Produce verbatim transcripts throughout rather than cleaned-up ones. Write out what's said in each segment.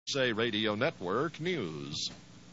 Say Radio Network News.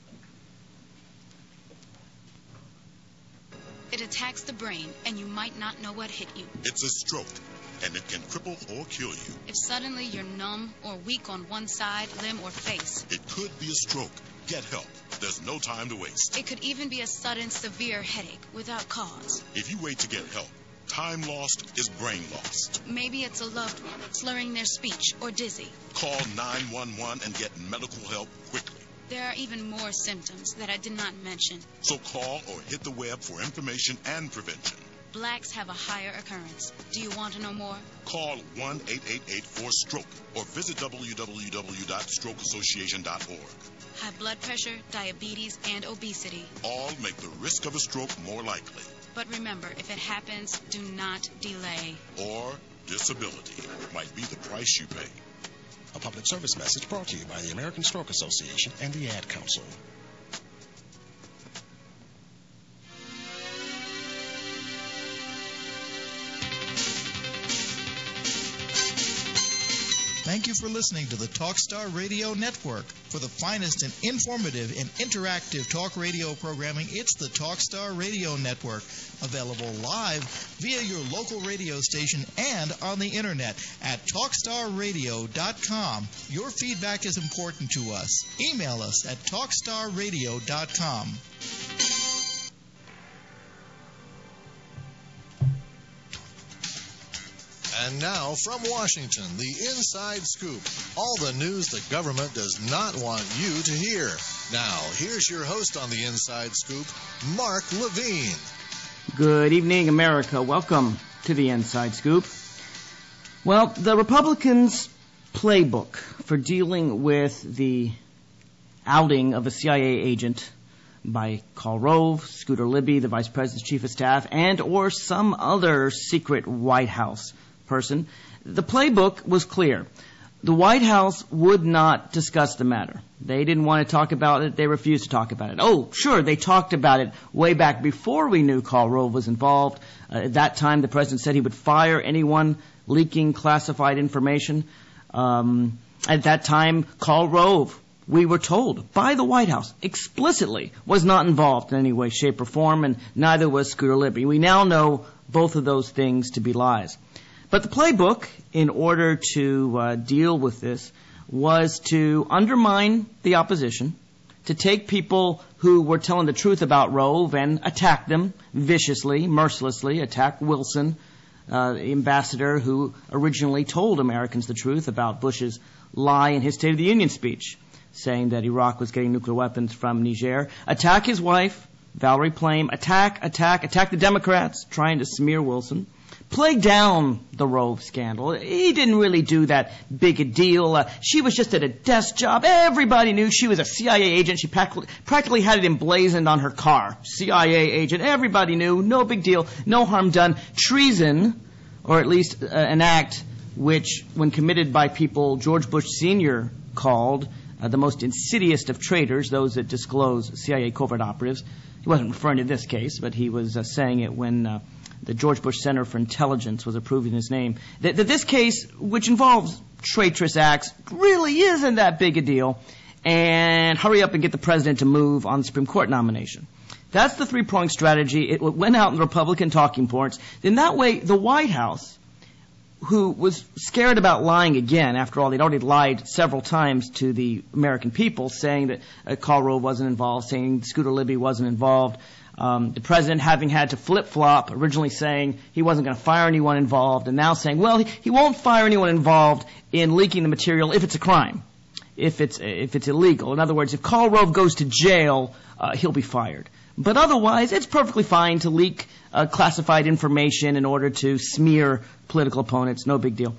It attacks the brain, and you might not know what hit you. It's a stroke, and it can cripple or kill you. If suddenly you're numb or weak on one side, limb, or face. It could be a stroke. Get help. There's no time to waste. It could even be a sudden, severe headache without cause. If you wait to get help, time lost is brain lost. Maybe it's a loved one slurring their speech or dizzy. Call nine one one and get medical help quickly. There are even more symptoms that I did not mention. So call or hit the web for information and prevention. Blacks have a higher occurrence. Do you want to know more? Call one eight eight eight four stroke or visit w w w dot stroke association dot org. High blood pressure, diabetes, and obesity all make the risk of a stroke more likely. But remember, if it happens, do not delay. Or disability might be the price you pay. A public service message brought to you by the American Stroke Association and the Ad Council. Thank you for listening to the Talkstar Radio Network. For the finest and informative and interactive talk radio programming, it's the Talkstar Radio Network. Available live via your local radio station and on the internet at talkstar radio dot com. Your feedback is important to us. Email us at talkstar radio dot com. And now, from Washington, the Inside Scoop. All the news the government does not want you to hear. Now, here's your host on the Inside Scoop, Mark Levine. Good evening, America. Welcome to the Inside Scoop. Well, the Republicans' playbook for dealing with the outing of a C I A agent by Karl Rove, Scooter Libby, the Vice President's Chief of Staff, and or some other secret White House person, the playbook was clear. The White House would not discuss the matter. They didn't want to talk about it. They refused to talk about it. Oh, sure, they talked about it way back before we knew Karl Rove was involved. Uh, at that time, the president said he would fire anyone leaking classified information. Um, at that time, Karl Rove, we were told by the White House explicitly, was not involved in any way, shape, or form, and neither was Scooter Libby. We now know both of those things to be lies. But the playbook, in order to uh, deal with this, was to undermine the opposition, to take people who were telling the truth about Rove and attack them viciously, mercilessly, attack Wilson, uh, the ambassador who originally told Americans the truth about Bush's lie in his State of the Union speech, saying that Iraq was getting nuclear weapons from Niger, attack his wife, Valerie Plame, attack, attack, attack the Democrats, trying to smear Wilson, play down the Rove scandal. He didn't really do that big a deal. Uh, she was just at a desk job. Everybody knew she was a C I A agent. She practically, practically had it emblazoned on her car. C I A agent. Everybody knew. No big deal. No harm done. Treason, or at least uh, an act which, when committed by people George Bush Senior called uh, the most insidious of traitors, those that disclose C I A covert operatives. He wasn't referring to this case, but he was uh, saying it when uh, the George Bush Center for Intelligence was approving his name. That, that this case, which involves traitorous acts, really isn't that big a deal. And hurry up and get the president to move on the Supreme Court nomination. That's the three-pronged strategy. It went out in the Republican talking points. In that way, the White House, who was scared about lying again, after all, they'd already lied several times to the American people, saying that uh, Karl Rove wasn't involved, saying Scooter Libby wasn't involved. Um, the president having had to flip-flop, originally saying he wasn't going to fire anyone involved, and now saying, well, he, he won't fire anyone involved in leaking the material if it's a crime, if it's if it's illegal. In other words, if Karl Rove goes to jail, uh, he'll be fired. But otherwise, it's perfectly fine to leak uh, classified information in order to smear political opponents. No big deal.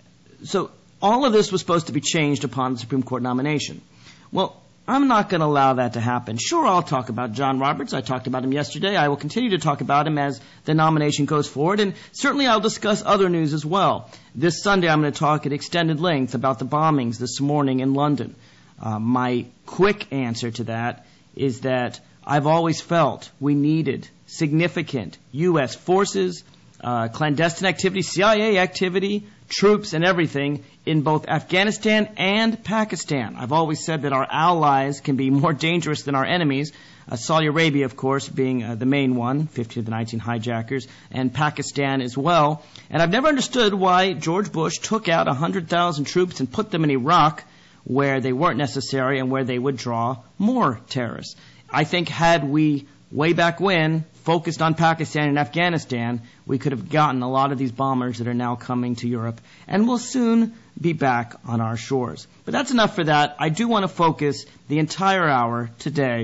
So all of this was supposed to be changed upon the Supreme Court nomination. Well, I'm not going to allow that to happen. Sure, I'll talk about John Roberts. I talked about him yesterday. I will continue to talk about him as the nomination goes forward. And certainly I'll discuss other news as well. This Sunday I'm going to talk at extended length about the bombings this morning in London. Uh, my quick answer to that is that I've always felt we needed significant U S forces, uh, clandestine activity, C I A activity, troops and everything in both Afghanistan and Pakistan. I've always said that our allies can be more dangerous than our enemies. Uh, Saudi Arabia, of course, being uh, the main one, fifteen of the nineteen hijackers, and Pakistan as well. And I've never understood why George Bush took out one hundred thousand troops and put them in Iraq where they weren't necessary and where they would draw more terrorists. I think had we, way back when, focused on Pakistan and Afghanistan, we could have gotten a lot of these bombers that are now coming to Europe and will soon be back on our shores. But that's enough for that. I do want to focus the entire hour today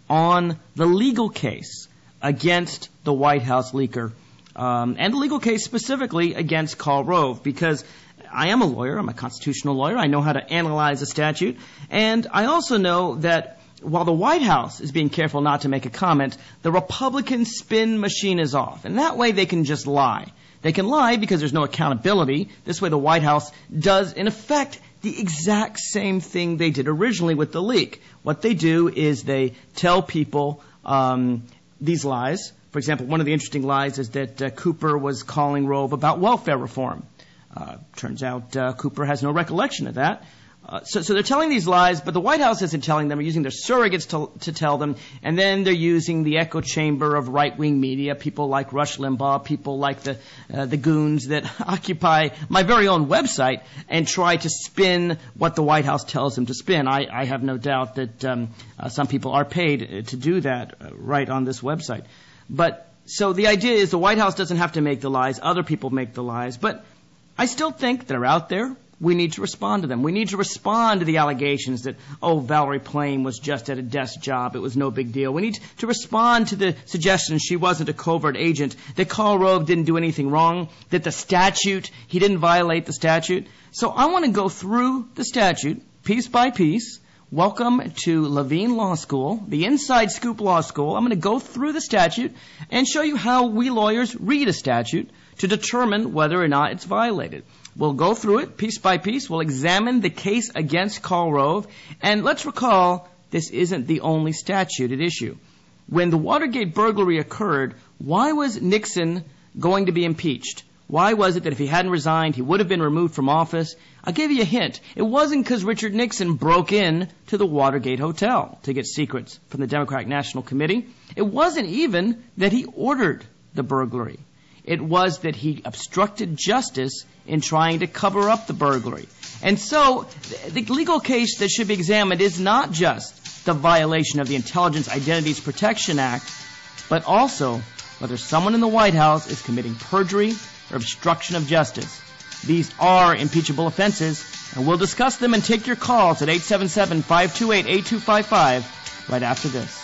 on the legal case against the White House leaker, um, and the legal case specifically against Karl Rove, because I am a lawyer. I'm a constitutional lawyer. I know how to analyze a statute. And I also know that while the White House is being careful not to make a comment, the Republican spin machine is off. And that way they can just lie. They can lie because there's no accountability. This way the White House does, in effect, the exact same thing they did originally with the leak. What they do is they tell people um, these lies. For example, one of the interesting lies is that uh, Cooper was calling Rove about welfare reform. Uh, turns out uh, Cooper has no recollection of that. Uh, so, so they're telling these lies, but the White House isn't telling them. They're using their surrogates to, to tell them, and then they're using the echo chamber of right-wing media, people like Rush Limbaugh, people like the uh, the goons that occupy my very own website and try to spin what the White House tells them to spin. I, I have no doubt that um, uh, some people are paid to do that uh, right on this website. But so the idea is the White House doesn't have to make the lies. Other people make the lies. But I still think they're out there. We need to respond to them. We need to respond to the allegations that, oh, Valerie Plame was just at a desk job. It was no big deal. We need to respond to the suggestion she wasn't a covert agent, that Karl Rove didn't do anything wrong, that the statute, he didn't violate the statute. So I want to go through the statute piece by piece. Welcome to Levine Law School, the Inside Scoop Law School. I'm going to go through the statute and show you how we lawyers read a statute to determine whether or not it's violated. We'll go through it piece by piece. We'll examine the case against Karl Rove. And let's recall, this isn't the only statute at issue. When the Watergate burglary occurred, why was Nixon going to be impeached? Why was it that if he hadn't resigned, he would have been removed from office? I'll give you a hint. It wasn't because Richard Nixon broke in to the Watergate Hotel to get secrets from the Democratic National Committee. It wasn't even that he ordered the burglary. It was that he obstructed justice in trying to cover up the burglary. And so the legal case that should be examined is not just the violation of the Intelligence Identities Protection Act, but also whether someone in the White House is committing perjury or obstruction of justice. These are impeachable offenses, and we'll discuss them and take your calls at eight seven seven, five two eight, eight two five five right after this.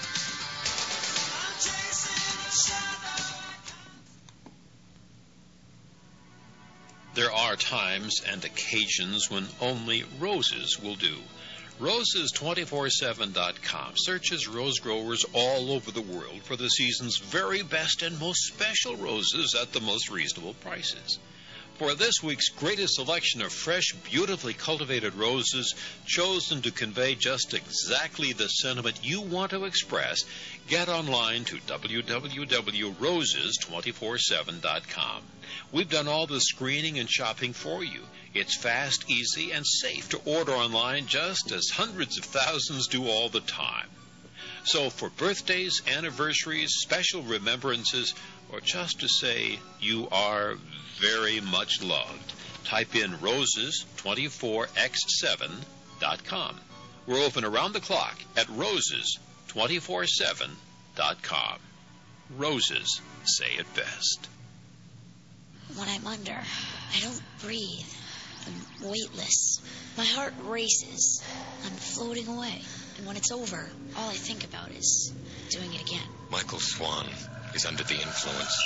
There are times and occasions when only roses will do. Roses two four seven dot com searches rose growers all over the world for the season's very best and most special roses at the most reasonable prices. For this week's greatest selection of fresh, beautifully cultivated roses chosen to convey just exactly the sentiment you want to express, get online to w w w dot roses two four seven dot com. We've done all the screening and shopping for you. It's fast, easy, and safe to order online just as hundreds of thousands do all the time. So for birthdays, anniversaries, special remembrances, or just to say you are very much loved, type in roses two four x seven dot com. We're open around the clock at roses two four seven dot com. Roses say it best. When I'm under, I don't breathe. I'm weightless. My heart races. I'm floating away. And when it's over, all I think about is doing it again. Michael Swan is under the influence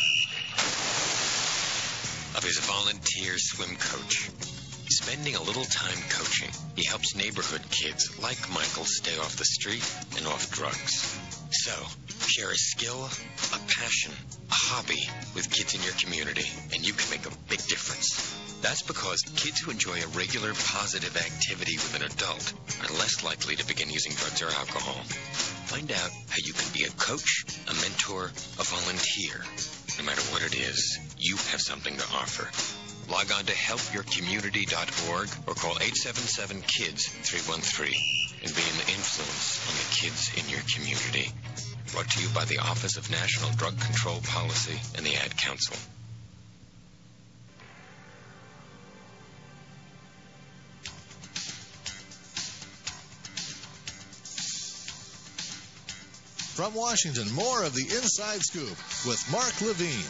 of his volunteer swim coach. Spending a little time coaching, he helps neighborhood kids like Michael stay off the street and off drugs. So, share a skill, a passion, a hobby with kids in your community, and you can make a big difference. That's because kids who enjoy a regular positive activity with an adult are less likely to begin using drugs or alcohol. Find out how you can be a coach, a mentor, a volunteer. No matter what it is, you have something to offer. Log on to help your community dot org or call eight seven seven KIDS three one three and be an influence on the kids in your community. Brought to you by the Office of National Drug Control Policy and the Ad Council. From Washington, more of the Inside Scoop with Mark Levine.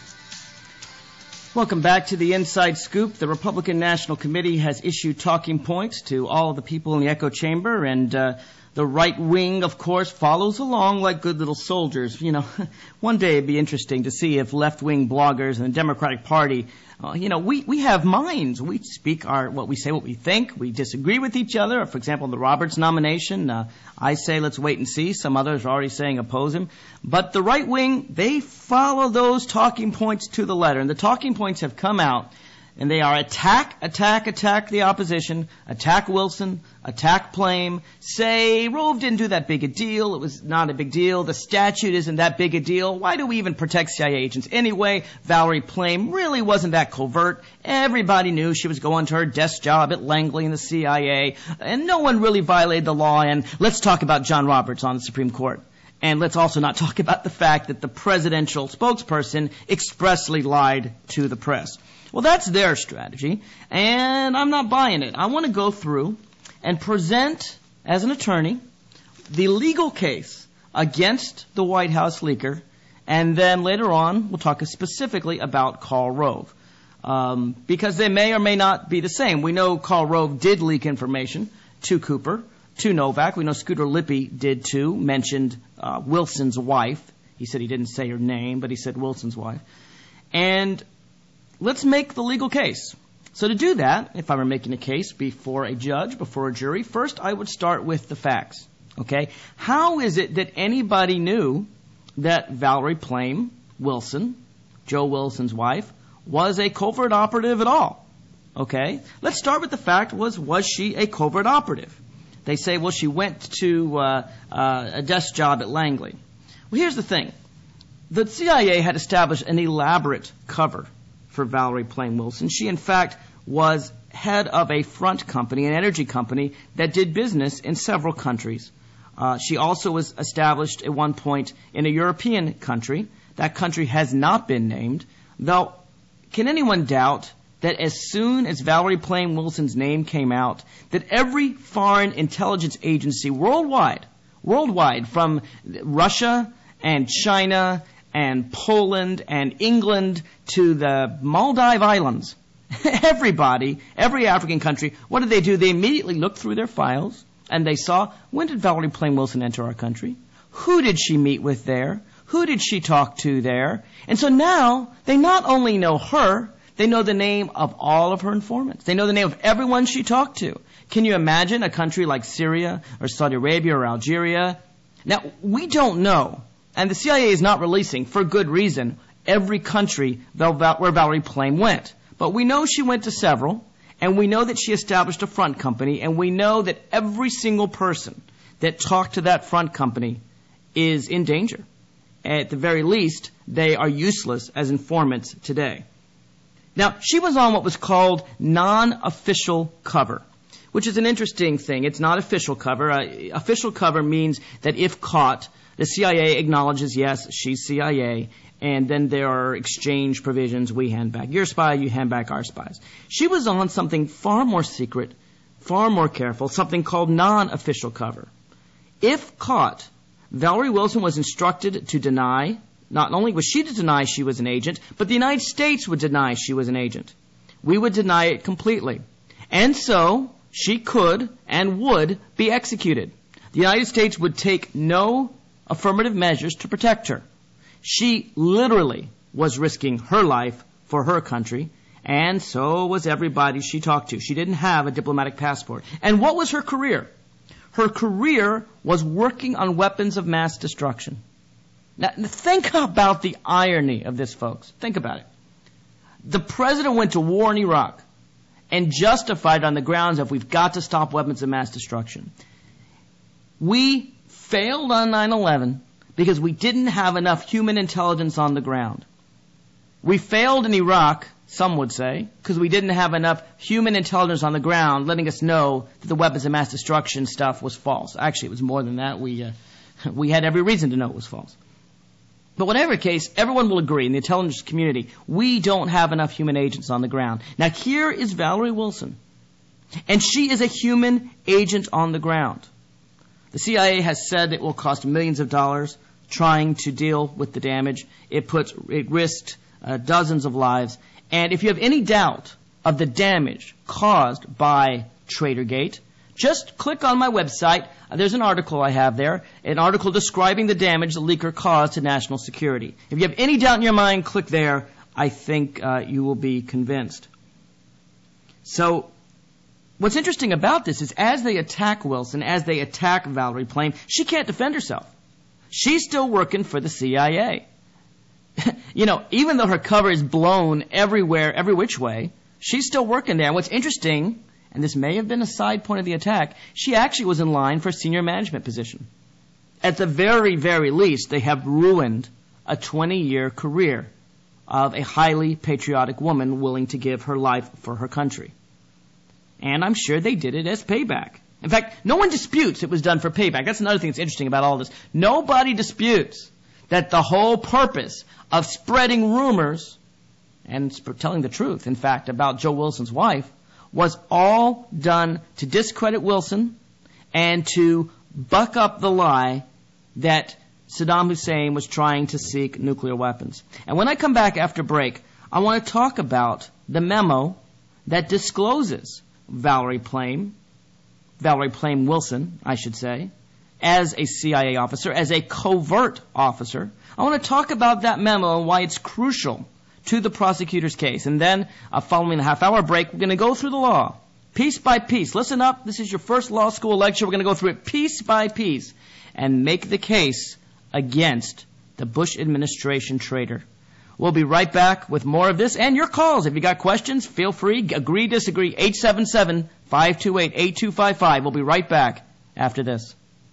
Welcome back to the Inside Scoop. The Republican National Committee has issued talking points to all of the people in the echo chamber, and uh, the right wing, of course, follows along like good little soldiers. You know, one day it'd be interesting to see if left-wing bloggers and the Democratic Party, uh, you know, we, we have minds. We speak our, what we say, what we think. We disagree with each other. For example, the Roberts nomination, uh, I say let's wait and see. Some others are already saying oppose him. But the right wing, they follow those talking points to the letter. And the talking points have come out, and they are attack, attack, attack the opposition, attack Wilson, attack Plame, say Rove didn't do that big a deal, it was not a big deal, the statute isn't that big a deal, why do we even protect C I A agents anyway? Valerie Plame really wasn't that covert, everybody knew she was going to her desk job at Langley in the C I A, and no one really violated the law, and let's talk about John Roberts on the Supreme Court. And let's also not talk about the fact that the presidential spokesperson expressly lied to the press. Well, that's their strategy, and I'm not buying it. I want to go through and present, as an attorney, the legal case against the White House leaker, and then later on we'll talk specifically about Karl Rove, um, because they may or may not be the same. We know Karl Rove did leak information to Cooper, to Novak. We know Scooter Lippy did too, mentioned uh, Wilson's wife. He said he didn't say her name, but he said Wilson's wife. And let's make the legal case. So to do that, if I were making a case before a judge, before a jury, first I would start with the facts. Okay? How is it that anybody knew that Valerie Plame Wilson, Joe Wilson's wife, was a covert operative at all? Okay? Let's start with the fact, was, was she a covert operative? They say, well, she went to uh, uh, a desk job at Langley. Well, here's the thing. The C I A had established an elaborate cover for Valerie Plame Wilson. She, in fact, was head of a front company, an energy company, that did business in several countries. Uh, she also was established at one point in a European country. That country has not been named, though can anyone doubt that as soon as Valerie Plame Wilson's name came out, that every foreign intelligence agency worldwide, worldwide, from Russia and China and Poland and England to the Maldive Islands, everybody, every African country, what did they do? They immediately looked through their files and they saw, when did Valerie Plame Wilson enter our country? Who did she meet with there? Who did she talk to there? And so now they not only know her, they know the name of all of her informants. They know the name of everyone she talked to. Can you imagine a country like Syria or Saudi Arabia or Algeria? Now, we don't know, and the C I A is not releasing, for good reason, every country where Valerie Plame went. But we know she went to several, and we know that she established a front company, and we know that every single person that talked to that front company is in danger. At the very least, they are useless as informants today. Now, she was on what was called non-official cover, which is an interesting thing. It's not official cover. Uh, official cover means that if caught, the C I A acknowledges, yes, she's C I A, and then there are exchange provisions. We hand back your spy, you hand back our spies. She was on something far more secret, far more careful, something called non-official cover. If caught, Valerie Wilson was instructed to deny. Not only was she to deny she was an agent, but the United States would deny she was an agent. We would deny it completely. And so she could and would be executed. The United States would take no affirmative measures to protect her. She literally was risking her life for her country, and so was everybody she talked to. She didn't have a diplomatic passport. And what was her career? Her career was working on weapons of mass destruction. Now, think about the irony of this, folks. Think about it. The president went to war in Iraq and justified it on the grounds of we've got to stop weapons of mass destruction. We failed on nine eleven because we didn't have enough human intelligence on the ground. We failed in Iraq some would say, because we didn't have enough human intelligence on the ground letting us know that the weapons of mass destruction stuff was false. Actually, it was more than that. We, uh, we had every reason to know it was false. But whatever case, everyone will agree in the intelligence community, we don't have enough human agents on the ground. Now, here is Valerie Wilson, and she is a human agent on the ground. The C I A has said it will cost millions of dollars trying to deal with the damage. It puts, it risked uh, dozens of lives. And if you have any doubt of the damage caused by Tradergate, just click on my website. Uh, there's an article I have there, an article describing the damage the leaker caused to national security. If you have any doubt in your mind, click there. I think uh, you will be convinced. So, what's interesting about this is as they attack Wilson, as they attack Valerie Plame, she can't defend herself. She's still working for the C I A. You know, even though her cover is blown everywhere, every which way, she's still working there. And what's interesting, and this may have been a side point of the attack, she actually was in line for a senior management position. At the very, very least, they have ruined a twenty-year career of a highly patriotic woman willing to give her life for her country. And I'm sure they did it as payback. In fact, no one disputes it was done for payback. That's another thing that's interesting about all this. Nobody disputes that the whole purpose of spreading rumors and telling the truth, in fact, about Joe Wilson's wife was all done to discredit Wilson and to buck up the lie that Saddam Hussein was trying to seek nuclear weapons. And when I come back after break, I want to talk about the memo that discloses Valerie Plame, Valerie Plame Wilson, I should say, as a C I A officer, as a covert officer. I want to talk about that memo and why it's crucial to the prosecutor's case. And then, uh, following the half-hour break, we're going to go through the law, piece by piece. Listen up. This is your first law school lecture. We're going to go through it piece by piece and make the case against the Bush administration traitor. We'll be right back with more of this and your calls. If you got questions, feel free. Agree, disagree. eight seven seven, five two eight, eight two five five. We'll be right back after this.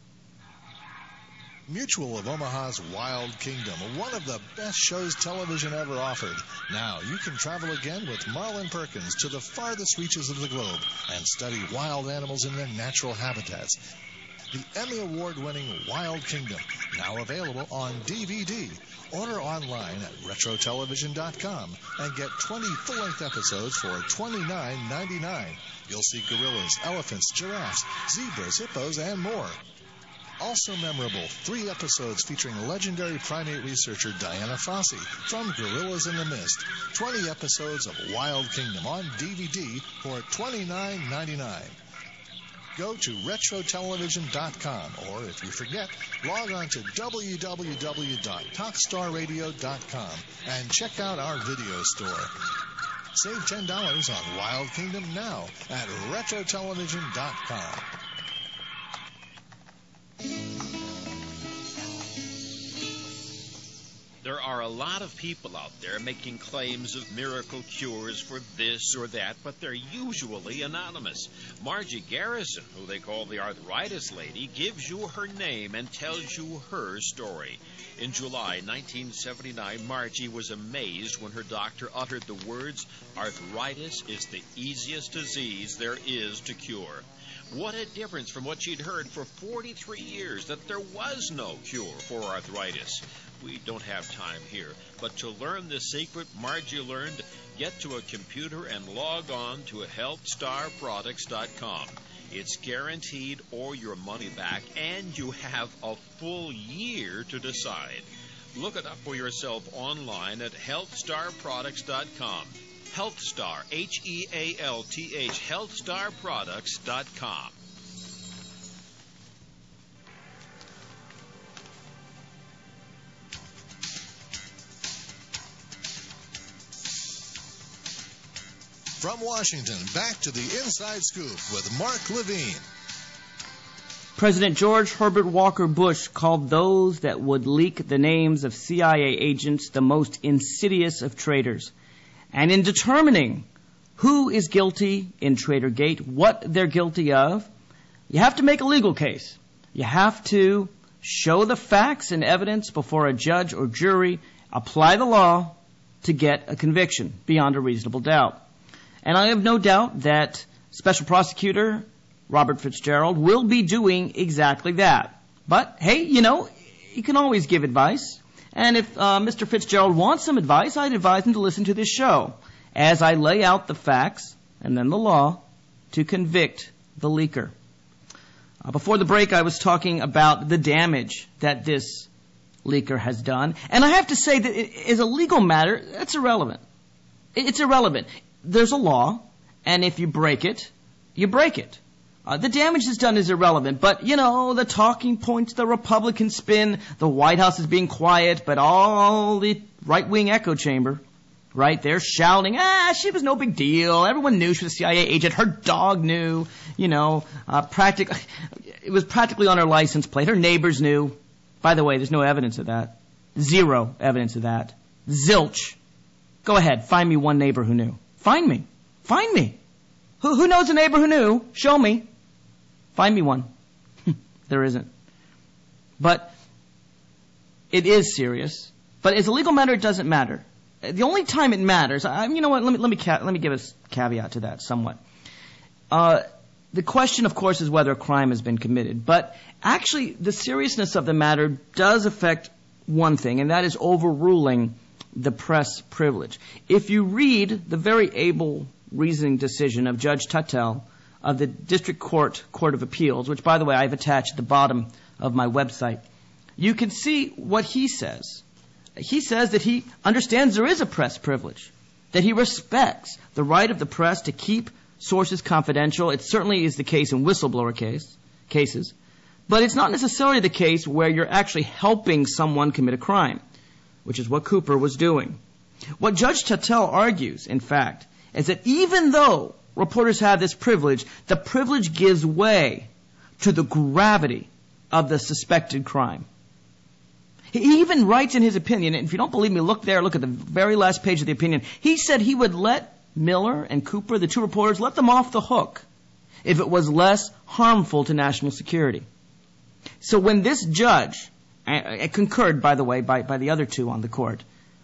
Mutual of Omaha's Wild Kingdom, one of the best shows television ever offered. Now you can travel again with Marlin Perkins to the farthest reaches of the globe and study wild animals in their natural habitats. The Emmy Award-winning Wild Kingdom, now available on D V D. Order online at retro television dot com and get twenty full-length episodes for twenty-nine ninety-nine. You'll see gorillas, elephants, giraffes, zebras, hippos, and more. Also memorable, three episodes featuring legendary primate researcher Diana Fossey from Gorillas in the Mist. twenty episodes of Wild Kingdom on D V D for twenty-nine ninety-nine. Go to retro television dot com, or if you forget, log on to w w w dot talkstar radio dot com and check out our video store. Save ten dollars on Wild Kingdom now at retro television dot com. There are a lot of people out there making claims of miracle cures for this or that, but they're usually anonymous. Margie Garrison, who they call the Arthritis Lady, gives you her name and tells you her story. In July nineteen seventy-nine, Margie was amazed when her doctor uttered the words, "Arthritis is the easiest disease there is to cure." What a difference from what she'd heard for forty-three years, that there was no cure for arthritis. We don't have time here, but to learn the secret Margie learned, get to a computer and log on to health star products dot com. It's guaranteed or your money back, and you have a full year to decide. Look it up for yourself online at health star products dot com. HealthStar, H E A L T H, health star products dot com. From Washington, back to the Inside Scoop with Mark Levine. President George Herbert Walker Bush called those that would leak the names of C I A agents the most insidious of traitors. And in determining who is guilty in Tradergate, what they're guilty of, you have to make a legal case. You have to show the facts and evidence before a judge or jury, apply the law, to get a conviction beyond a reasonable doubt. And I have no doubt that Special Prosecutor Robert Fitzgerald will be doing exactly that. But, hey, you know, you can always give advice. And if uh, Mister Fitzgerald wants some advice, I'd advise him to listen to this show as I lay out the facts and then the law to convict the leaker. Uh, before the break, I was talking about the damage that this leaker has done. And I have to say that it, as a legal matter, that's irrelevant. It, it's irrelevant. There's a law, and if you break it, you break it. Uh, the damage that's done is irrelevant, but, you know, the talking points, the Republican spin, the White House is being quiet, but all the right-wing echo chamber, right, they're shouting, ah, she was no big deal, everyone knew she was a C I A agent, her dog knew, you know, uh, practic- it was practically on her license plate, her neighbors knew. By the way, there's no evidence of that. Zero evidence of that. Zilch. Go ahead, find me one neighbor who knew. Find me. Find me. Who, who knows a neighbor who knew? Show me. Find me one. There isn't. But it is serious. But as a legal matter, it doesn't matter. The only time it matters, I, you know what? Let me let me ca- let me give a caveat to that somewhat. Uh, the question, of course, is whether a crime has been committed. But actually, the seriousness of the matter does affect one thing, and that is overruling the press privilege. If you read the very able reasoning decision of Judge Tuttle of the District Court Court of Appeals, which, by the way, I've attached at the bottom of my website, you can see what he says. He says that he understands there is a press privilege, that he respects the right of the press to keep sources confidential. It certainly is the case in whistleblower case, cases, but it's not necessarily the case where you're actually helping someone commit a crime, which is what Cooper was doing. What Judge Tuttle argues, in fact, is that even though reporters have this privilege, the privilege gives way to the gravity of the suspected crime. He even writes in his opinion, and if you don't believe me, look there, look at the very last page of the opinion. He said he would let Miller and Cooper, the two reporters, let them off the hook if it was less harmful to national security. So when this judge, uh, concurred, by the way, by, by the other two on the court,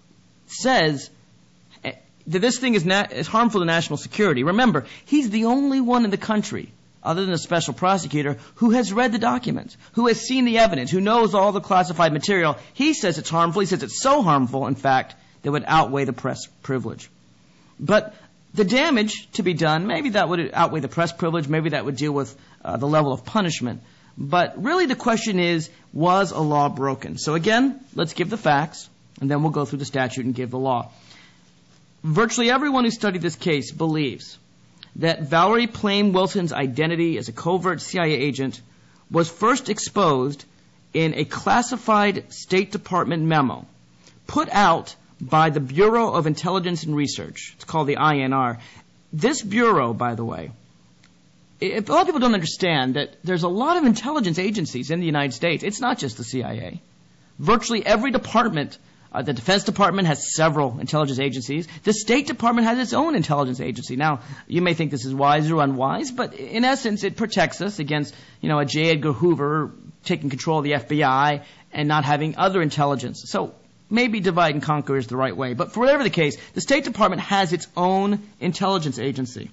says that this thing is, na- is harmful to national security, remember, he's the only one in the country, other than a special prosecutor, who has read the documents, who has seen the evidence, who knows all the classified material. He says it's harmful. He says it's so harmful, in fact, that would outweigh the press privilege. But the damage to be done, maybe that would outweigh the press privilege, maybe that would deal with uh, the level of punishment. But really the question is, was a law broken? So again, let's give the facts, and then we'll go through the statute and give the law. Virtually everyone who studied this case believes that Valerie Plame Wilson's identity as a covert C I A agent was first exposed in a classified State Department memo put out by the Bureau of Intelligence and Research. It's called the I N R. This bureau, by the way, it, a lot of people don't understand that there's a lot of intelligence agencies in the United States. It's not just the C I A. Virtually every department, uh, the Defense Department has several intelligence agencies. The State Department has its own intelligence agency. Now, you may think this is wise or unwise, but in essence, it protects us against, you know, a J. Edgar Hoover taking control of the F B I and not having other intelligence. So maybe divide and conquer is the right way. But for whatever the case, the State Department has its own intelligence agency.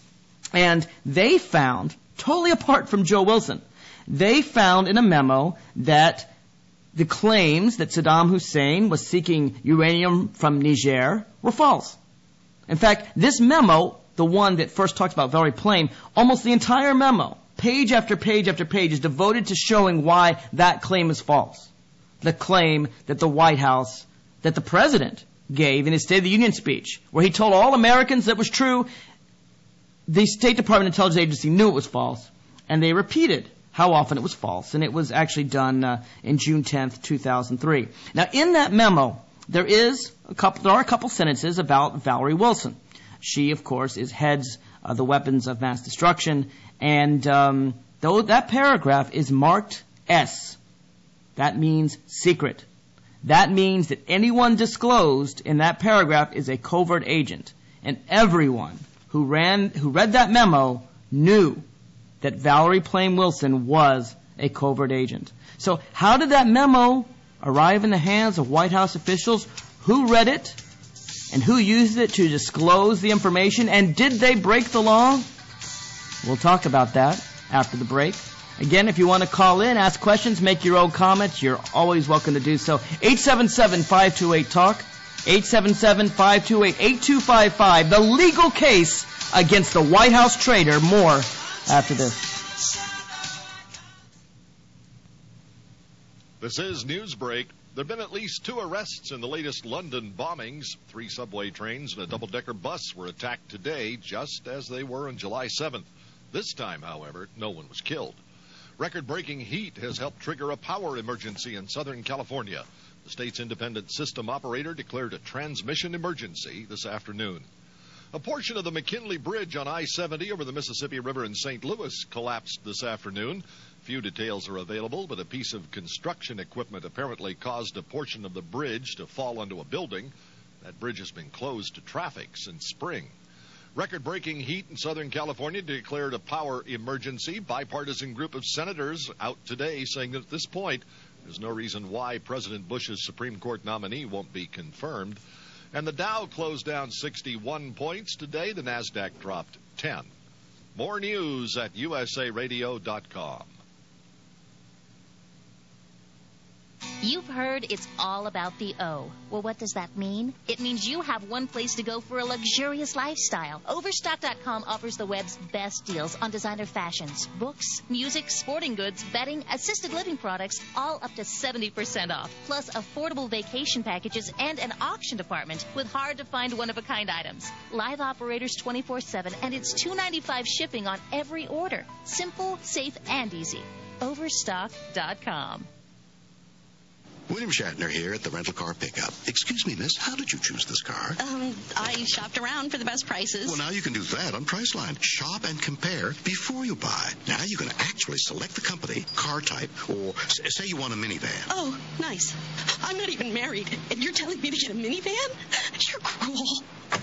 And they found, totally apart from Joe Wilson, they found in a memo that the claims that Saddam Hussein was seeking uranium from Niger were false. In fact, this memo, the one that first talks about Valerie Plame, almost the entire memo, page after page after page, is devoted to showing why that claim is false. The claim that the White House, that the President gave in his State of the Union speech, where he told all Americans that was true, the State Department Intelligence Agency knew it was false, and they repeated how often it was false, and it was actually done uh, in June tenth, two thousand three. Now, in that memo, there is a couple, there are a couple sentences about Valerie Wilson. She, of course, is heads uh, the weapons of mass destruction, and um, though that paragraph is marked S, that means secret. That means that anyone disclosed in that paragraph is a covert agent, and everyone who ran, who read that memo knew that Valerie Plame Wilson was a covert agent. So how did that memo arrive in the hands of White House officials? Who read it? and who used it to disclose the information, and did they break the law? We'll talk about that after the break. Again, if you want to call in, ask questions, make your own comments, you're always welcome to do so. eight seven seven, five two eight, talk, eight seven seven, five two eight, eight two five five. The legal case against the White House traitor. More after this. This is Newsbreak. There have been at least two arrests in the latest London bombings. Three subway trains and a double-decker bus were attacked today, just as they were on July seventh. This time, however, no one was killed. Record-breaking heat has helped trigger a power emergency in Southern California. The state's independent system operator declared a transmission emergency this afternoon. A portion of the McKinley Bridge on I seventy over the Mississippi River in Saint Louis collapsed this afternoon. Few details are available, but a piece of construction equipment apparently caused a portion of the bridge to fall onto a building. That bridge has been closed to traffic since spring. Record-breaking heat in Southern California declared a power emergency. Bipartisan group of senators out today saying that at this point, there's no reason why President Bush's Supreme Court nominee won't be confirmed. And the Dow closed down sixty-one points today. The NASDAQ dropped ten. More news at U S A radio dot com. You've heard it's all about the O. Well, what does that mean? It means you have one place to go for a luxurious lifestyle. Overstock dot com offers the web's best deals on designer fashions, books, music, sporting goods, bedding, assisted living products, all up to seventy percent off. Plus affordable vacation packages and an auction department with hard-to-find one-of-a-kind items. Live operators twenty-four seven, and it's two dollars and ninety-five cents shipping on every order. Simple, safe, and easy. Overstock dot com. William Shatner here at the rental car pickup. Excuse me, miss, how did you choose this car? Um, I shopped around for the best prices. Well, now you can do that on Priceline. Shop and compare before you buy. Now you can actually select the company, car type, or say you want a minivan. Oh, nice. I'm not even married, and you're telling me to get a minivan? You're cruel.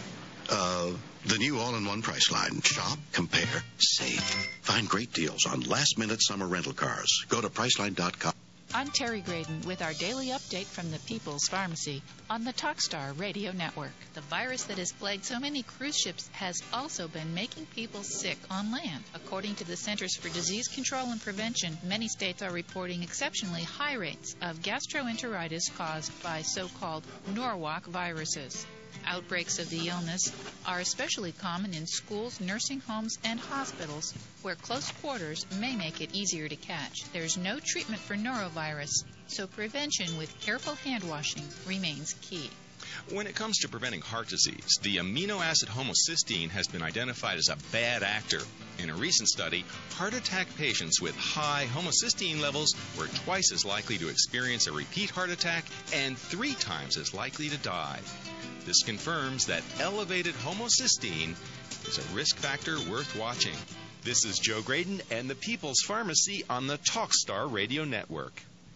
Uh, the new all-in-one Priceline. Shop, compare, save. Find great deals on last-minute summer rental cars. Go to Priceline dot com. I'm Terry Graydon with our daily update from the People's Pharmacy on the Talkstar Radio Network. The virus that has plagued so many cruise ships has also been making people sick on land. According to the Centers for Disease Control and Prevention, many states are reporting exceptionally high rates of gastroenteritis caused by so-called Norwalk viruses. Outbreaks of the illness are especially common in schools, nursing homes, and hospitals, where close quarters may make it easier to catch. There's no treatment for norovirus, so prevention with careful hand washing remains key. When it comes to preventing heart disease, the amino acid homocysteine has been identified as a bad actor. In a recent study, heart attack patients with high homocysteine levels were twice as likely to experience a repeat heart attack and three times as likely to die. This confirms that elevated homocysteine is a risk factor worth watching. This is Joe Graydon and the People's Pharmacy on the Talkstar Radio Network.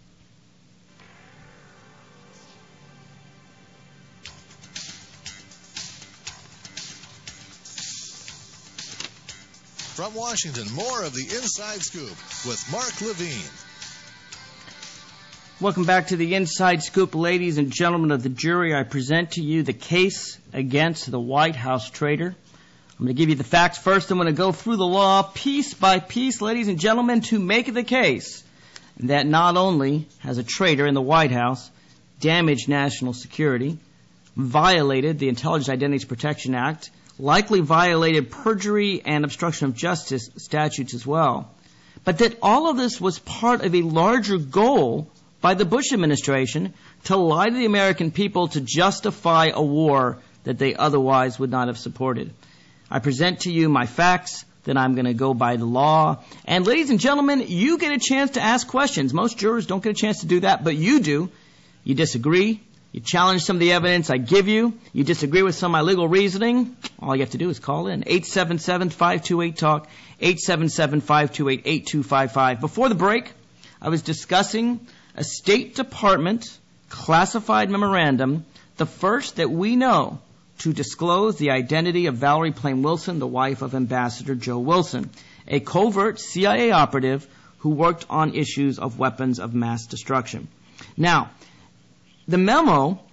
From Washington, more of the Inside Scoop with Mark Levine. Welcome back to the Inside Scoop, ladies and gentlemen of the jury. I present to you the case against the White House traitor. I'm going to give you the facts first. I'm going to go through the law piece by piece, ladies and gentlemen, to make the case that not only has a traitor in the White House damaged national security, violated the Intelligence Identities Protection Act, likely violated perjury and obstruction of justice statutes as well, but that all of this was part of a larger goal by the Bush administration to lie to the American people to justify a war that they otherwise would not have supported. I present to you my facts, then I'm going to go by the law. And ladies and gentlemen, you get a chance to ask questions. Most jurors don't get a chance to do that, but you do. You disagree. You challenge some of the evidence I give you. You disagree with some of my legal reasoning. All you have to do is call in. eight seven seven, five two eight, talk. eight seven seven, five two eight, eight two five five. Before the break, I was discussing a State Department classified memorandum, the first that we know to disclose the identity of Valerie Plame Wilson, the wife of Ambassador Joe Wilson, a covert C I A operative who worked on issues of weapons of mass destruction. Now, the memo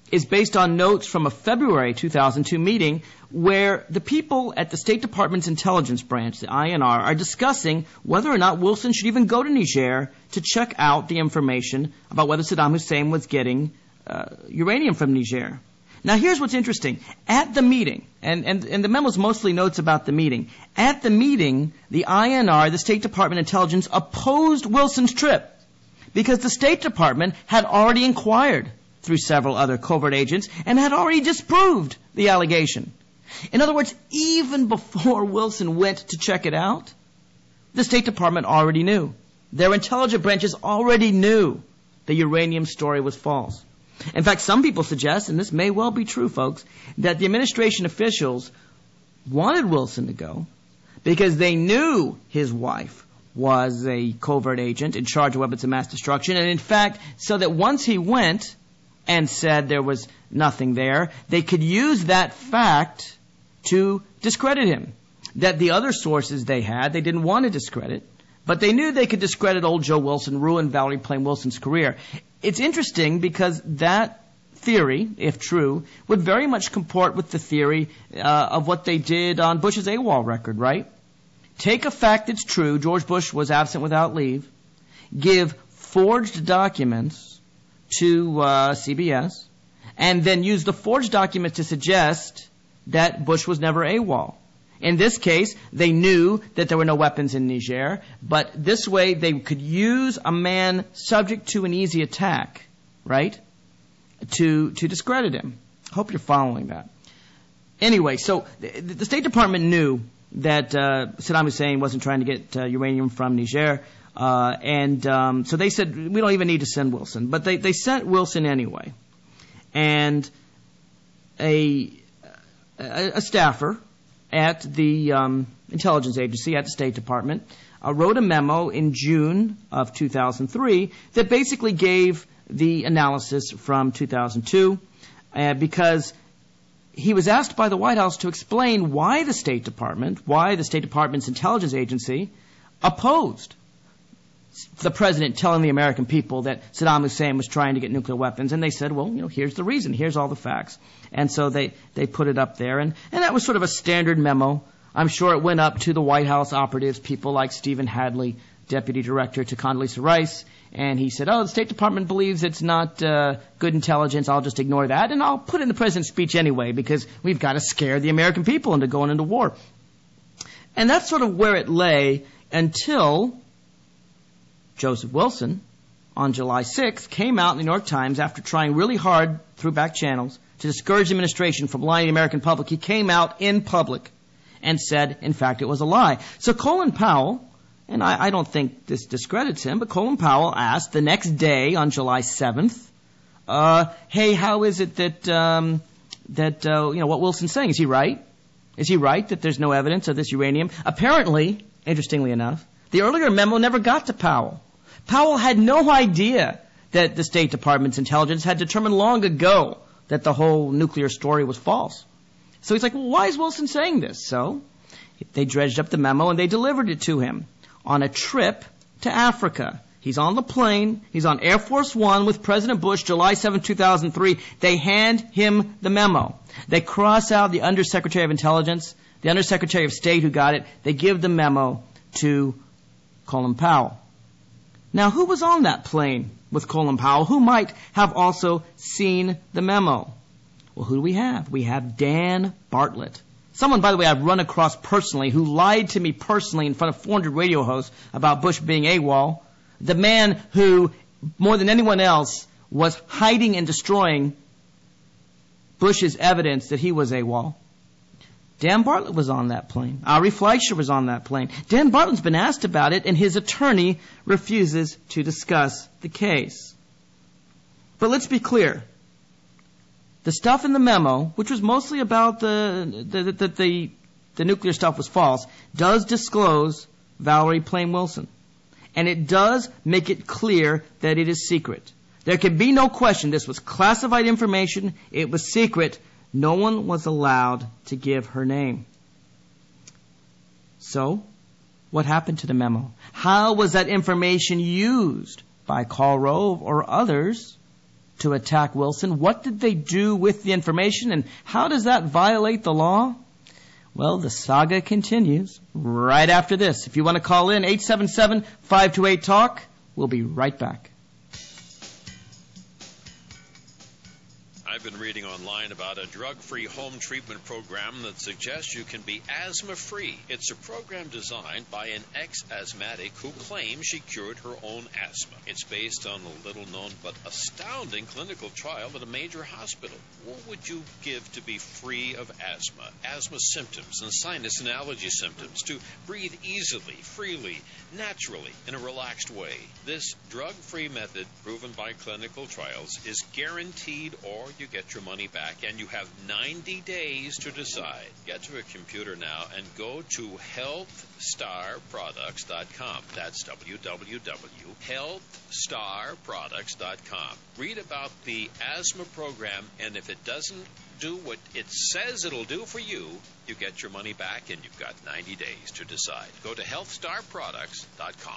is based on notes from a February two thousand two meeting where the people at the State Department's intelligence branch, the I N R, are discussing whether or not Wilson should even go to Niger to check out the information about whether Saddam Hussein was getting uh, uranium from Niger. Now, here's what's interesting. At the meeting, and, and, and the memo's mostly notes about the meeting, at the meeting, the I N R, the State Department Intelligence, opposed Wilson's trip because the State Department had already inquired through several other covert agents and had already disproved the allegation. In other words, even before Wilson went to check it out, the State Department already knew. Their intelligence branches already knew the uranium story was false. In fact, some people suggest, and this may well be true, folks, that the administration officials wanted Wilson to go because they knew his wife was a covert agent in charge of weapons of mass destruction, and in fact, so that once he went and said there was nothing there, they could use that fact to discredit him. That the other sources they had, they didn't want to discredit, but they knew they could discredit old Joe Wilson, ruin Valerie Plame Wilson's career. It's interesting because that theory, if true, would very much comport with the theory uh, of what they did on Bush's AWOL record, right? Take a fact that's true, George Bush was absent without leave, give forged documents to uh, C B S, and then use the forged documents to suggest that Bush was never AWOL. In this case, they knew that there were no weapons in Niger, but this way they could use a man subject to an easy attack, right, to to discredit him. Hope you're following that. Anyway, so the, the State Department knew that uh, Saddam Hussein wasn't trying to get uh, uranium from Niger, uh, and um, so they said, we don't even need to send Wilson. But they, they sent Wilson anyway. And a, a, a staffer at the um, intelligence agency, at the State Department, uh, wrote a memo in June of two thousand three that basically gave the analysis from two thousand two uh, because he was asked by the White House to explain why the State Department, why the State Department's intelligence agency opposed the president telling the American people that Saddam Hussein was trying to get nuclear weapons. And they said, well, you know, here's the reason. Here's all the facts. And so they, they put it up there. And, and that was sort of a standard memo. I'm sure it went up to the White House operatives, people like Stephen Hadley, Deputy Director, to Condoleezza Rice. And he said, oh, the State Department believes it's not uh, good intelligence. I'll just ignore that. And I'll put it in the president's speech anyway because we've got to scare the American people into going into war. And that's sort of where it lay until Joseph Wilson, on July sixth, came out in the New York Times after trying really hard through back channels to discourage the administration from lying to the American public. He came out in public and said, in fact, it was a lie. So Colin Powell, and I, I don't think this discredits him, but Colin Powell asked the next day on July seventh, uh, hey, how is it that, um, that uh, you know, what Wilson's saying, is he right? Is he right that there's no evidence of this uranium? Apparently, interestingly enough, the earlier memo never got to Powell. Powell had no idea that the State Department's intelligence had determined long ago that the whole nuclear story was false. So he's like, well, why is Wilson saying this? So they dredged up the memo and they delivered it to him on a trip to Africa. He's on the plane. He's on Air Force One with President Bush, July seventh, two thousand three. They hand him the memo. They cross out the Undersecretary of Intelligence, the Undersecretary of State who got it. They give the memo to Colin Powell. Now, who was on that plane with Colin Powell? Who might have also seen the memo? Well, who do we have? We have Dan Bartlett. Someone, by the way, I've run across personally who lied to me personally in front of four hundred radio hosts about Bush being AWOL. The man who, more than anyone else, was hiding and destroying Bush's evidence that he was AWOL. Dan Bartlett was on that plane. Ari Fleischer was on that plane. Dan Bartlett's been asked about it, and his attorney refuses to discuss the case. But let's be clear. The stuff in the memo, which was mostly about the the, the, the, the nuclear stuff was false, does disclose Valerie Plame Wilson. And it does make it clear that it is secret. There can be no question this was classified information. It was secret. No one was allowed to give her name. So, what happened to the memo? How was that information used by Karl Rove or others to attack Wilson. What did they do with the information, and how does that violate the law? Well, the saga continues right after this. If you want to call in, eight seven seven, five two eight, talk. We'll be right back. I've been reading online about a drug-free home treatment program that suggests you can be asthma-free. It's a program designed by an ex-asthmatic who claims she cured her own asthma. It's based on a little-known but astounding clinical trial at a major hospital. What would you give to be free of asthma, asthma symptoms, and sinus and allergy symptoms, to breathe easily, freely, naturally, in a relaxed way? This drug-free method, proven by clinical trials, is guaranteed, or you get your money back, and you have ninety days to decide. Get to a computer now and go to health star products dot com. That's w w w dot health star products dot com. Read about the asthma program, and if it doesn't do what it says it'll do for you, you get your money back, and you've got ninety days to decide. Go to health star products dot com.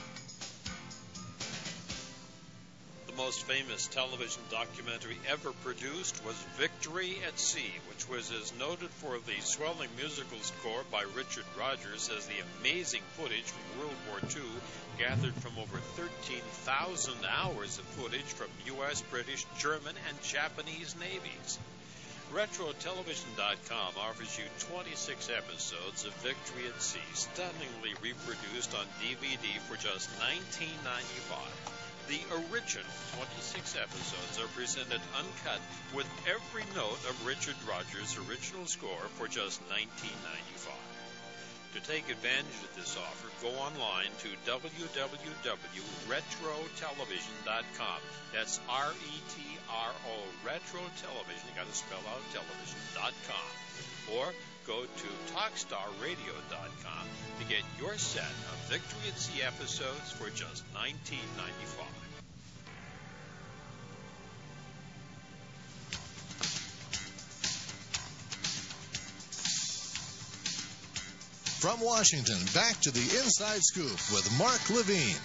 The most famous television documentary ever produced was Victory at Sea, which was as noted for the swelling musical score by Richard Rodgers as the amazing footage from World War Two, gathered from over thirteen thousand hours of footage from U S, British, German, and Japanese navies. retro television dot com offers you twenty-six episodes of Victory at Sea, stunningly reproduced on D V D for just nineteen ninety-five dollars. The original twenty-six episodes are presented uncut with every note of Richard Rodgers' original score for just nineteen ninety-five dollars. To take advantage of this offer, go online to w w w dot retro television dot com. That's R E T R O, Retro Television, you got to spell out television dot com. Or go to talkstar radio dot com to get your set of Victory at Sea episodes for just nineteen ninety-five dollars. From Washington, back to the Inside Scoop with Mark Levine.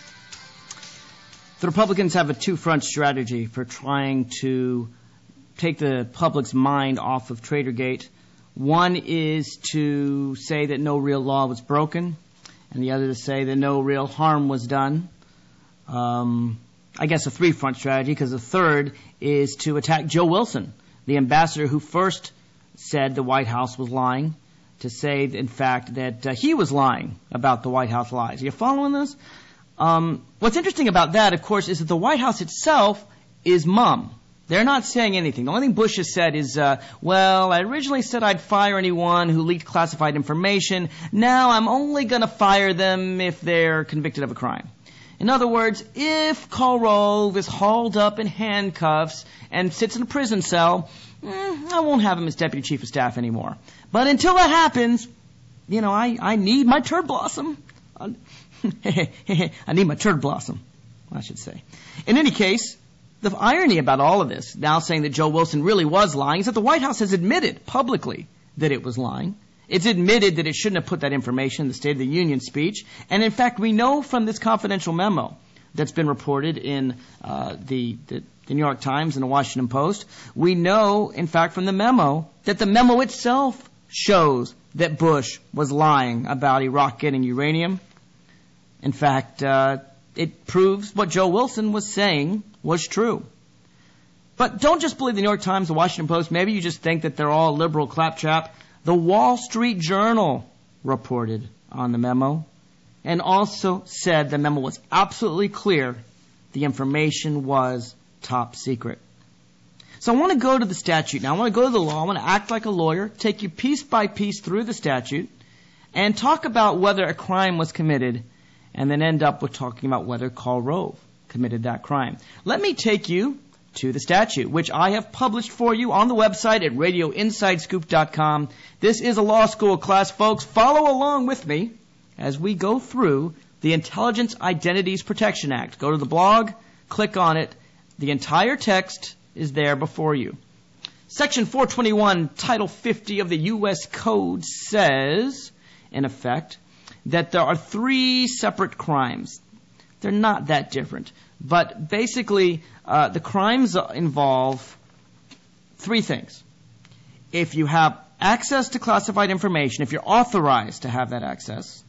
The Republicans have a two-front strategy for trying to take the public's mind off of Tradergate. One is to say that no real law was broken, and the other to say that no real harm was done. Um, I guess a three-front strategy, because the third is to attack Joe Wilson, the ambassador who first said the White House was lying, to say, in fact, that uh, he was lying about the White House lies. Are you following this? Um, what's interesting about that, of course, is that the White House itself is mum. They're not saying anything. The only thing Bush has said is, uh, well, I originally said I'd fire anyone who leaked classified information. Now I'm only going to fire them if they're convicted of a crime. In other words, if Karl Rove is hauled up in handcuffs and sits in a prison cell, eh, I won't have him as deputy chief of staff anymore. But until that happens, you know, I, I need my turd blossom. I need my turd blossom, I should say. In any case, the irony about all of this, now saying that Joe Wilson really was lying, is that the White House has admitted publicly that it was lying. It's admitted that it shouldn't have put that information in the State of the Union speech. And in fact, we know from this confidential memo that's been reported in uh, the, the, the New York Times and the Washington Post, we know, in fact, from the memo, that the memo itself shows that Bush was lying about Iraq getting uranium. In fact, uh, it proves what Joe Wilson was saying was true. But don't just believe the New York Times, the Washington Post. Maybe you just think that they're all liberal claptrap. The Wall Street Journal reported on the memo and also said the memo was absolutely clear. The information was top secret. So I want to go to the statute now. I want to go to the law. I want to act like a lawyer, take you piece by piece through the statute, and talk about whether a crime was committed, and then end up with talking about whether Karl Rove committed that crime. Let me take you to the statute, which I have published for you on the website at radio inside scoop dot com. This is a law school class, folks. Follow along with me as we go through the Intelligence Identities Protection Act. Go to the blog, click on it. The entire text is there before you. Section four twenty-one, Title fifty of the U S Code says, in effect, that there are three separate crimes they're not that different. But basically, uh, the crimes involve three things. If you have access to classified information, if you're authorized to have that access,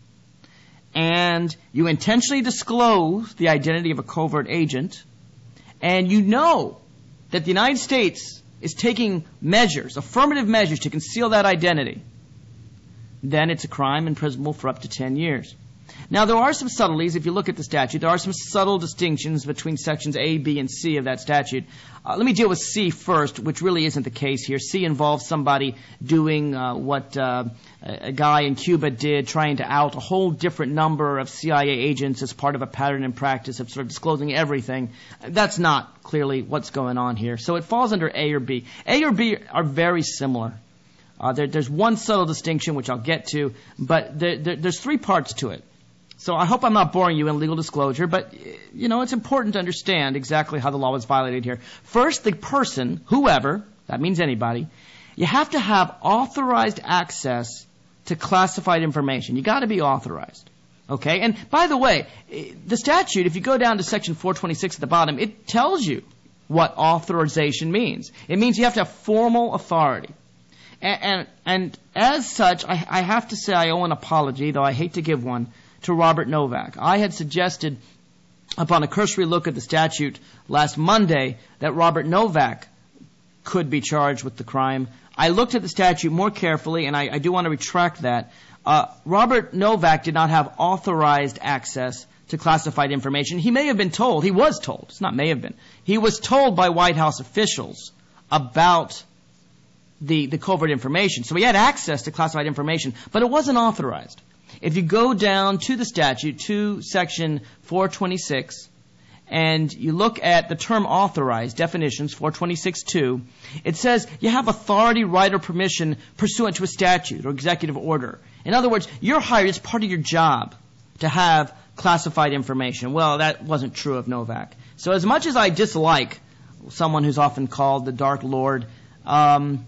and you intentionally disclose the identity of a covert agent, and you know that the United States is taking measures, affirmative measures to conceal that identity, then it's a crime imprisonable for up to ten years. Now, there are some subtleties. If you look at the statute, there are some subtle distinctions between sections A, B, and C of that statute. Uh, let me deal with C first, which really isn't the case here. C involves somebody doing uh, what uh, a guy in Cuba did, trying to out a whole different number of C I A agents as part of a pattern and practice of sort of disclosing everything. That's not clearly what's going on here. So it falls under A or B. A or B are very similar. Uh, there, there's one subtle distinction, which I'll get to, but there, there, there's three parts to it. So I hope I'm not boring you in legal disclosure, but, you know, it's important to understand exactly how the law was violated here. First, the person, whoever, that means anybody, you have to have authorized access to classified information. You got to be authorized. Okay? And by the way, the statute, if you go down to section four twenty-six at the bottom, it tells you what authorization means. It means you have to have formal authority. And, and, and as such, I, I have to say I owe an apology, though I hate to give one, to Robert Novak. I had suggested, upon a cursory look at the statute last Monday, that Robert Novak could be charged with the crime. I looked at the statute more carefully, and I, I do want to retract that. Uh, Robert Novak did not have authorized access to classified information. He may have been told, he was told, it's not may have been, he was told by White House officials about the, the covert information. So he had access to classified information, but it wasn't authorized. If you go down to the statute, to section four twenty-six, and you look at the term authorized, definitions, four twenty-six two, it says you have authority, right, or permission pursuant to a statute or executive order. In other words, you're hired as part of your job to have classified information. Well, that wasn't true of Novak. So as much as I dislike someone who's often called the Dark Lord, um,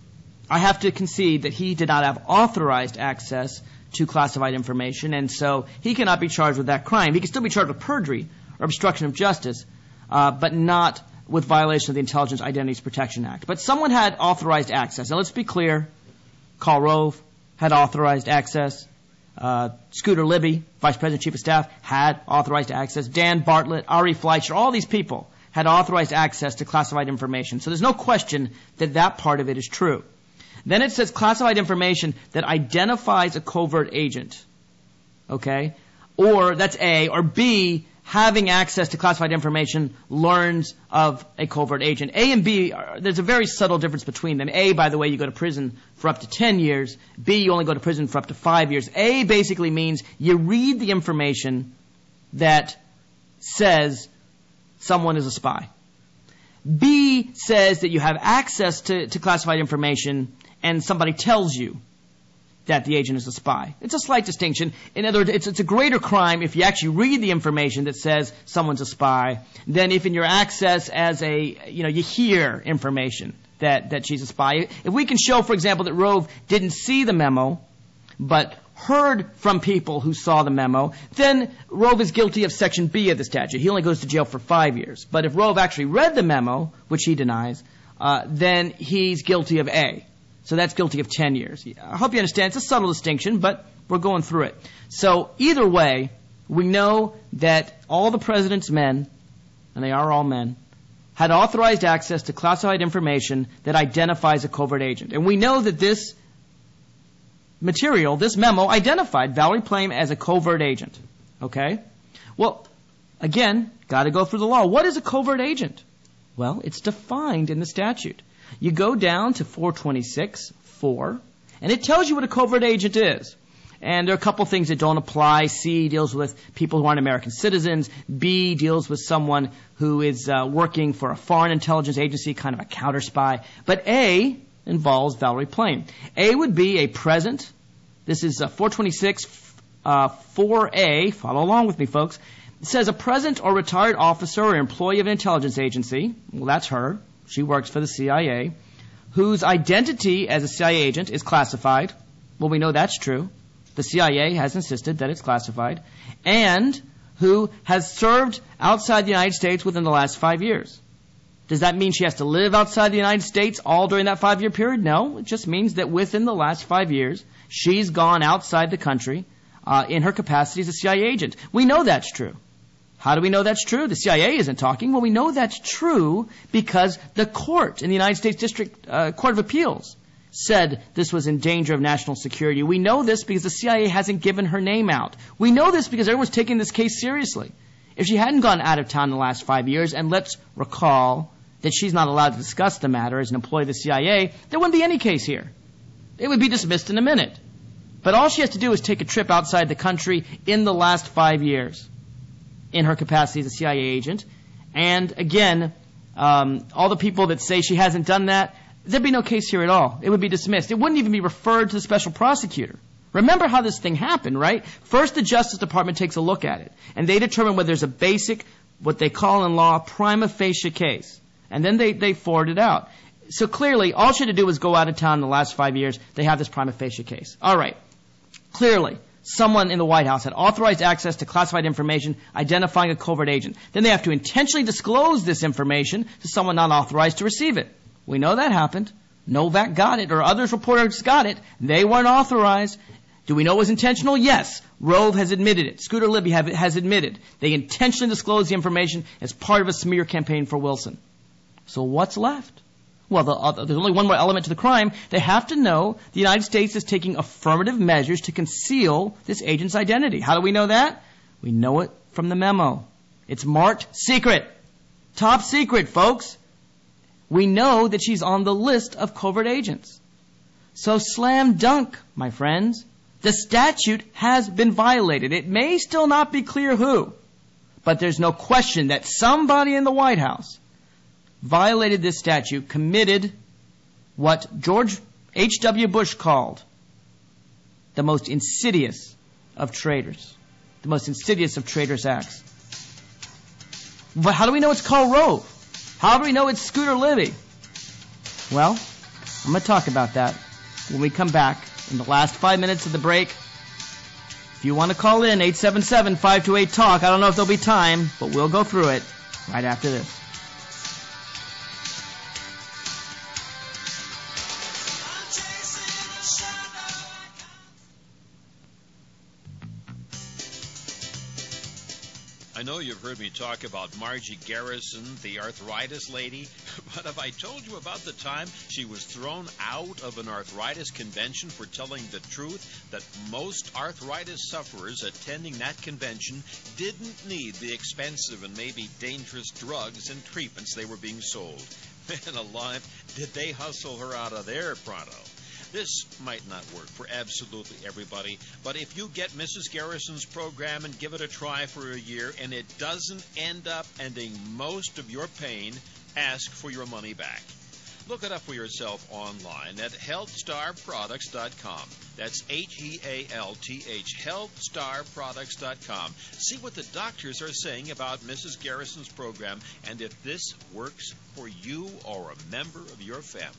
I have to concede that he did not have authorized access to classified information, and so he cannot be charged with that crime. He can still be charged with perjury or obstruction of justice, uh, but not with violation of the Intelligence Identities Protection Act. But someone had authorized access. Now, let's be clear. Karl Rove had authorized access. Uh, Scooter Libby, Vice President, Chief of Staff, had authorized access. Dan Bartlett, Ari Fleischer, all these people had authorized access to classified information. So there's no question that that part of it is true. Then it says classified information that identifies a covert agent. Okay? Or that's A. Or B, having access to classified information learns of a covert agent. A and B, are, there's a very subtle difference between them. A, by the way, you go to prison for up to ten years. B, you only go to prison for up to five years. A basically means you read the information that says someone is a spy. B says that you have access to, to classified information and somebody tells you that the agent is a spy. It's a slight distinction. In other words, it's, it's a greater crime if you actually read the information that says someone's a spy than if in your access as a, you know, you hear information that, that she's a spy. If we can show, for example, that Rove didn't see the memo, but heard from people who saw the memo, then Rove is guilty of Section B of the statute. He only goes to jail for five years. But if Rove actually read the memo, which he denies, uh, then he's guilty of A. So that's guilty of ten years. I hope you understand. It's a subtle distinction, but we're going through it. So either way, we know that all the president's men, and they are all men, had authorized access to classified information that identifies a covert agent. And we know that this material, this memo, identified Valerie Plame as a covert agent. Okay? Well, again, got to go through the law. What is a covert agent? Well, it's defined in the statute. You go down to four twenty-six four, and it tells you what a covert agent is. And there are a couple things that don't apply. C deals with people who aren't American citizens. B deals with someone who is uh, working for a foreign intelligence agency, kind of a counter spy. But A involves Valerie Plame. A would be a present. This is uh, four twenty-six uh, four A. Follow along with me, folks. It says a present or retired officer or employee of an intelligence agency. Well, that's her. She works for the C I A, whose identity as a C I A agent is classified. Well, we know that's true. The C I A has insisted that it's classified. And who has served outside the United States within the last five years. Does that mean she has to live outside the United States all during that five-year period? No. It just means that within the last five years, she's gone outside the country uh, in her capacity as a C I A agent. We know that's true. How do we know that's true? The C I A isn't talking. Well, we know that's true because the court in the United States District uh, Court of Appeals said this was in danger of national security. We know this because the C I A hasn't given her name out. We know this because everyone's taking this case seriously. If she hadn't gone out of town in the last five years, and let's recall that she's not allowed to discuss the matter as an employee of the C I A, there wouldn't be any case here. It would be dismissed in a minute. But all she has to do is take a trip outside the country in the last five years in her capacity as a C I A agent. And again, um, all the people that say she hasn't done that, there'd be no case here at all. It would be dismissed. It wouldn't even be referred to the special prosecutor. Remember how this thing happened, right? First, the Justice Department takes a look at it, and they determine whether there's a basic, what they call in law, prima facie case. And then they, they forward it out. So clearly, all she had to do was go out of town in the last five years. They have this prima facie case. All right. Clearly, someone in the White House had authorized access to classified information identifying a covert agent. Then they have to intentionally disclose this information to someone not authorized to receive it. We know that happened. Novak got it, or others reporters got it. They weren't authorized. Do we know it was intentional? Yes. Rove has admitted it. Scooter Libby have, has admitted. They intentionally disclosed the information as part of a smear campaign for Wilson. So what's left? Well, the, uh, there's only one more element to the crime. They have to know the United States is taking affirmative measures to conceal this agent's identity. How do we know that? We know it from the memo. It's marked secret. Top secret, folks. We know that she's on the list of covert agents. So slam dunk, my friends. The statute has been violated. It may still not be clear who, but there's no question that somebody in the White House violated this statute, committed what George H W Bush called the most insidious of traitors, the most insidious of traitors' acts. But how do we know it's called Rove? How do we know it's Scooter Libby? Well, I'm going to talk about that when we come back in the last five minutes of the break. If you want to call in, eight seven seven, five two eight, talk. I don't know if there'll be time, but we'll go through it right after this. I know you've heard me talk about Margie Garrison, the arthritis lady, but have I told you about the time she was thrown out of an arthritis convention for telling the truth that most arthritis sufferers attending that convention didn't need the expensive and maybe dangerous drugs and treatments they were being sold? Man alive, did they hustle her out of there pronto? This might not work for absolutely everybody, but if you get Missus Garrison's program and give it a try for a year and it doesn't end up ending most of your pain, ask for your money back. Look it up for yourself online at health star products dot com. That's H E A L T H, health star products dot com. See what the doctors are saying about Missus Garrison's program and if this works for you or a member of your family.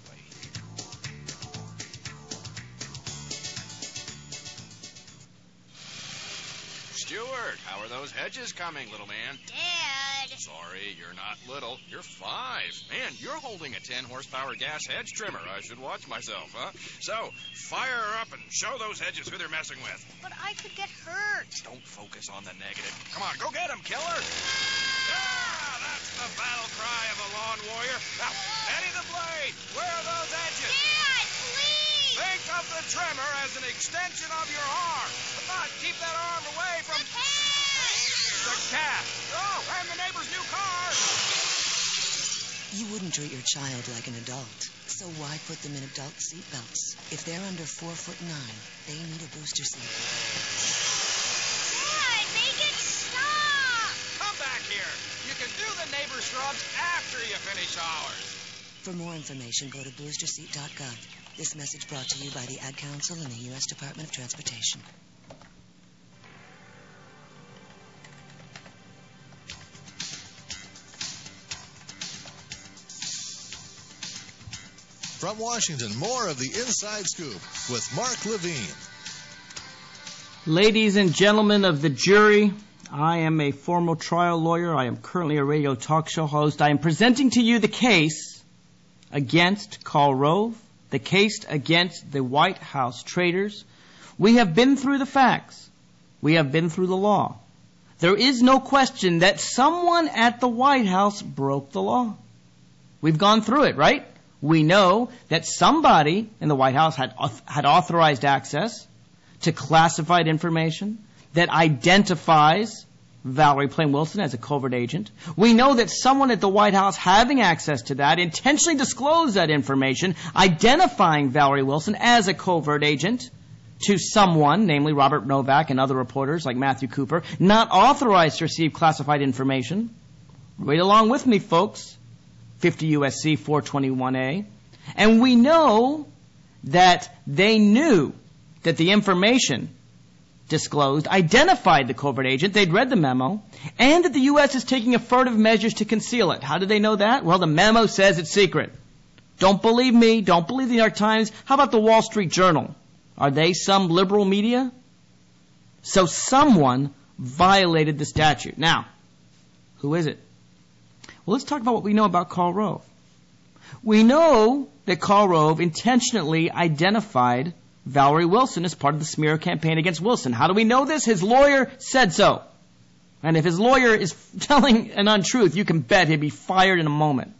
Stuart, how are those hedges coming, little man? Dad! Sorry, you're not little. You're five. Man, you're holding a ten horsepower gas hedge trimmer. I should watch myself, huh? So, fire up and show those hedges who they're messing with. But I could get hurt. Don't focus on the negative. Come on, go get him, killer! Ah, that's the battle cry of a lawn warrior. Now, steady the blade. Where are those edges? Dad, please! Think of the trimmer as an extension of your arm. Come on, keep that arm away from the cat. The cat. Oh, and the neighbor's new car. You wouldn't treat your child like an adult, so why put them in adult seat belts? If they're under four foot nine, they need a booster seat. Dad, make it stop! Come back here. You can do the neighbor's shrubs after you finish ours. For more information, go to booster seat dot gov. This message brought to you by the Ad Council and the U S Department of Transportation. From Washington, more of the Inside Scoop with Mark Levine. Ladies and gentlemen of the jury, I am a former trial lawyer. I am currently a radio talk show host. I am presenting to you the case against Karl Rove, the case against the White House traitors. We have been through the facts. We have been through the law. There is no question that someone at the White House broke the law. We've gone through it, right? We know that somebody in the White House had had authorized access to classified information that identifies Valerie Plame Wilson as a covert agent. We know that someone at the White House having access to that intentionally disclosed that information, identifying Valerie Wilson as a covert agent to someone, namely Robert Novak and other reporters like Matthew Cooper, not authorized to receive classified information. Read along with me, folks. fifty U S C four twenty-one A. And we know that they knew that the information disclosed identified the covert agent. They'd read the memo, and that the U S is taking affirmative measures to conceal it. How did they know that? Well, the memo says it's secret. Don't believe me. Don't believe the New York Times. How about the Wall Street Journal? Are they some liberal media? So someone violated the statute. Now, who is it? Well, let's talk about what we know about Karl Rove. We know that Karl Rove intentionally identified Valerie Wilson as part of the smear campaign against Wilson. How do we know this? His lawyer said so. And if his lawyer is telling an untruth, you can bet he'd be fired in a moment.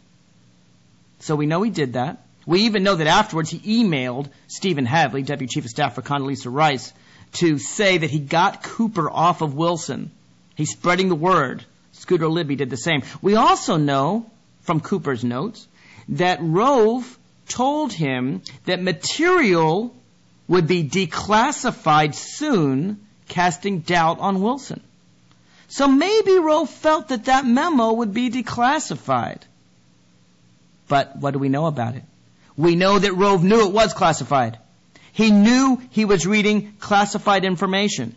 So we know he did that. We even know that afterwards he emailed Stephen Hadley, Deputy Chief of Staff for Condoleezza Rice, to say that he got Cooper off of Wilson. He's spreading the word. Scooter Libby did the same. We also know from Cooper's notes that Rove told him that material would be declassified soon, casting doubt on Wilson. So maybe Rove felt that that memo would be declassified. But what do we know about it? We know that Rove knew it was classified. He knew he was reading classified information.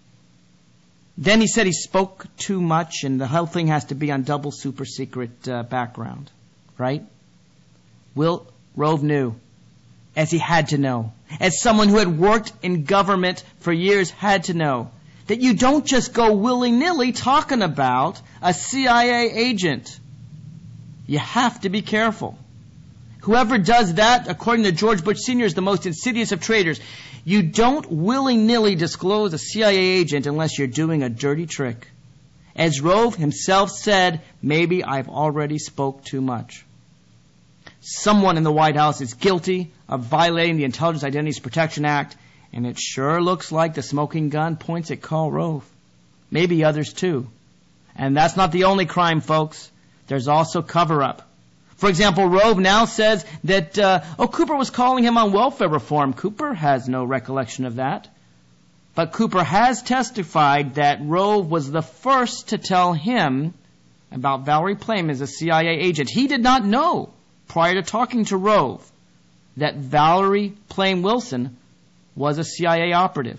Then he said he spoke too much and the whole thing has to be on double super secret uh, background. Right? Will Rove knew, as he had to know, as someone who had worked in government for years had to know, that you don't just go willy-nilly talking about a C I A agent. You have to be careful. Whoever does that, according to George Bush Senior, is the most insidious of traitors. You don't willy-nilly disclose a C I A agent unless you're doing a dirty trick. As Rove himself said, maybe I've already spoke too much. Someone in the White House is guilty of violating the Intelligence Identities Protection Act, and it sure looks like the smoking gun points at Karl Rove. Maybe others too. And that's not the only crime, folks. There's also cover-up. For example, Rove now says that, uh, oh, Cooper was calling him on welfare reform. Cooper has no recollection of that. But Cooper has testified that Rove was the first to tell him about Valerie Plame as a C I A agent. He did not know, prior to talking to Rove, that Valerie Plame Wilson was a C I A operative.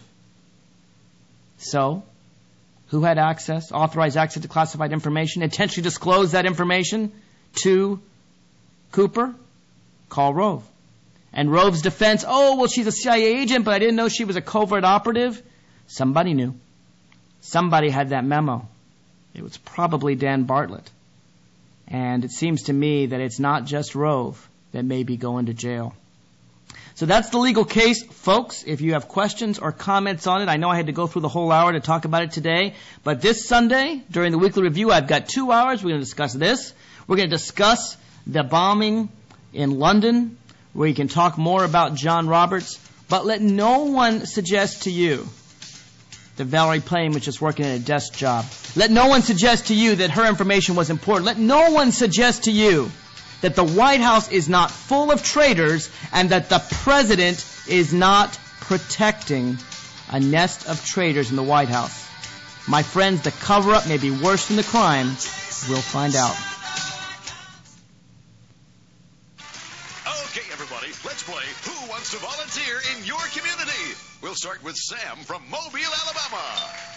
So, who had access, authorized access to classified information, intentionally disclosed that information to Cooper? Karl Rove. And Rove's defense, oh, well, she's a C I A agent, but I didn't know she was a covert operative. Somebody knew. Somebody had that memo. It was probably Dan Bartlett. And it seems to me that it's not just Rove that may be going to jail. So that's the legal case, folks. If you have questions or comments on it, I know I had to go through the whole hour to talk about it today, but this Sunday, during the weekly review, I've got two hours. We're going to discuss this. We're going to discuss the bombing in London, where you can talk more about John Roberts, but let no one suggest to you that Valerie Plame was just working at a desk job. Let no one suggest to you that her information was important. Let no one suggest to you that the White House is not full of traitors and that the president is not protecting a nest of traitors in the White House. My friends, the cover-up may be worse than the crime. We'll find out. Okay, everybody, let's play Who Wants to Volunteer in Your Community? We'll start with Sam from Mobile, Alabama.